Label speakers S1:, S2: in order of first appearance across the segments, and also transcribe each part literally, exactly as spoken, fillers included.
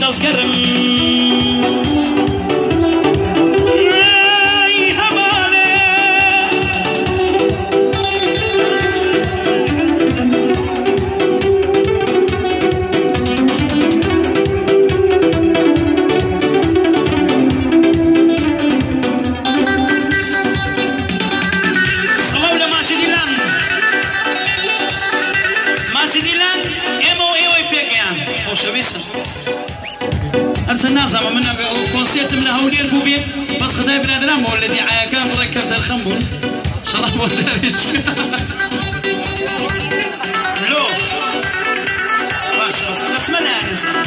S1: دەستگەرم هرچند نازم من کنسرتم لهولیر بوده بس خدای برادرم ولدی عیاکان بودن کم تلخم بود شلون بازارش لو باش بس اسمع نه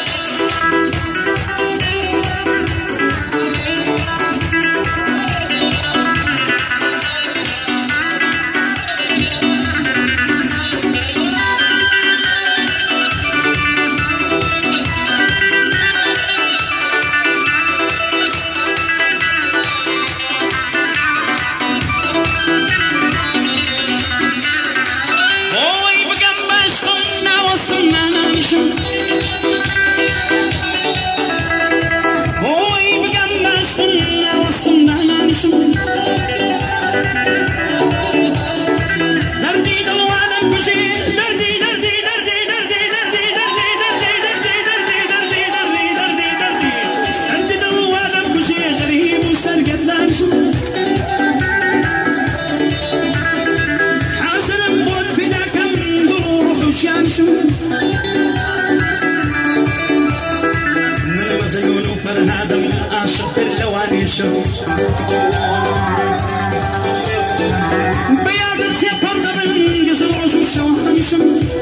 S1: بيادتي قرب من جزر عشوش وحنشم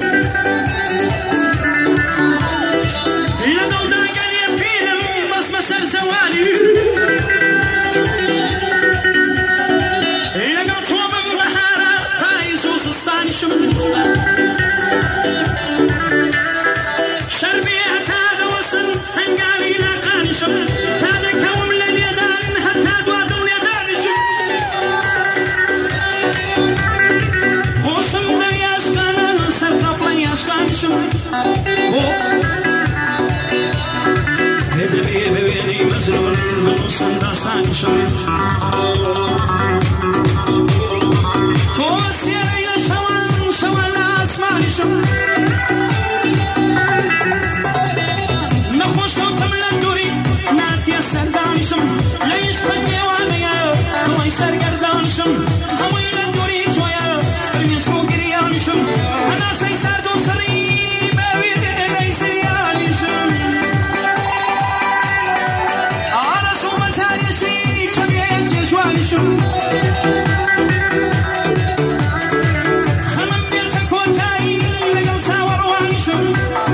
S1: لقوا داقل يفيرم بس مسر زوالي لقوا طوبا في الحارة فايز وسستانشم شربي هتانا وصل فنقالي لاقانشم ثالك وملا هدبي ببيني مزلول من صنداستان شوي توسير يا شوان شوان اسمان شوي نخوش كوتم لندوري ناتي السردان شوي ليش قدي وانيا الله يسر قردان شوي خوي لندوري تويا المسكو قريان شوي انا سيسادو سري خمم بيرتك وتاي لقل ساور وانشم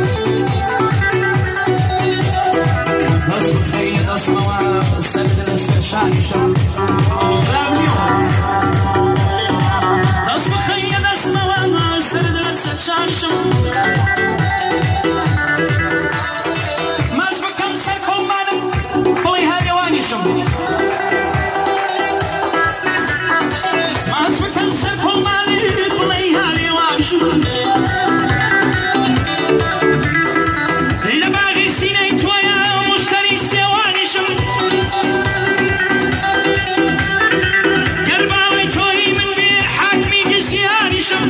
S1: تصبح خيد أصنوا السرد الاستشعار شم خراب اليوم تصبح خيد أصنوا السرد الاستشعار شم ما اسمك كم سركم فانم بلي هاي وانشم لباغي سيني تويا مشتري سيواني شم قرباوي توي من بير حاكمي قسياني شم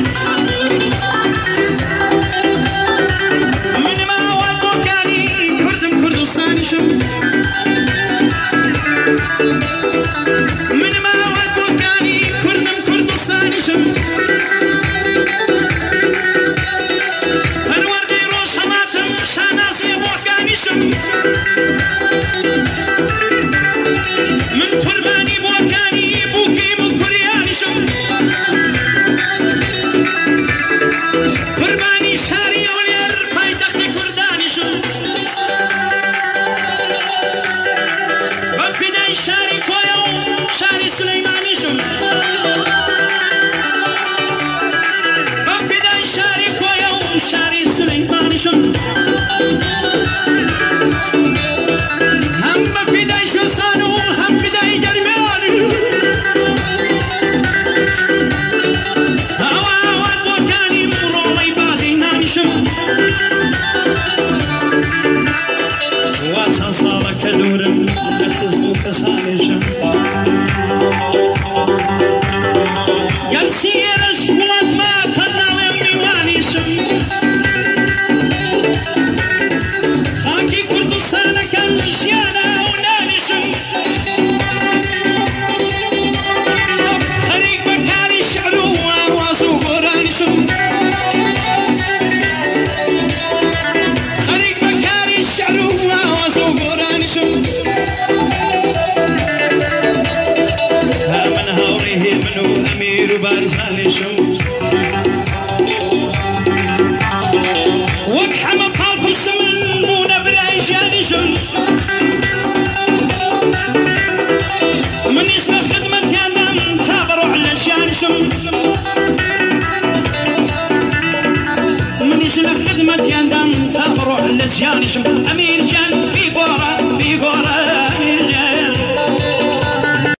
S1: من ما وادو كاني كردم كردستاني شم من ما وادو كاني كردم كردستاني شم من ترباني بوكاني بوكي مكرياني شم ترباني شاري ولير باي تخت كرداني شم بفداي شاري كويو شاري سليماني شم بفداي شاري كويو شاري سليماني شم هم بفداي شو صانو هم بداي درباني هوا واد وكاني مرولي باغي ناني شم زرزانشم وك حما قلب السمن مونا برايجانشم من اسم خدمة يانا تابرو على شانشم من اسم خدمة يانا تابرو على شانشم